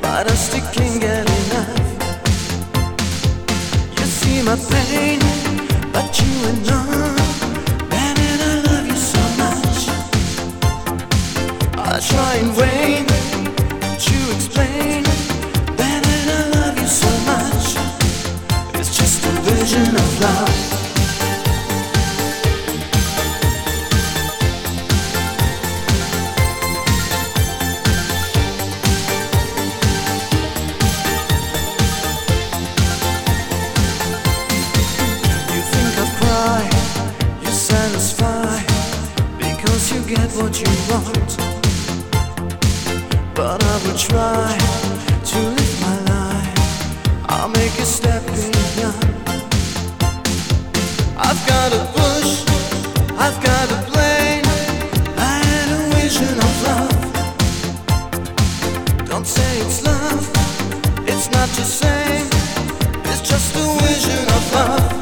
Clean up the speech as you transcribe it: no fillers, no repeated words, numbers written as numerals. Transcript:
but I still can't get enough. You see my pain, but you are not. Baby, I love you so much. I try in vain to explain. Baby, I love you so much. It's just a vision of love. You satisfy because you get what you want, but I will try to live my life. I'll make a step beyond. I've got a push, I've got a plane. I had a vision of love. Don't say it's love, it's not the same. It's just a vision of love.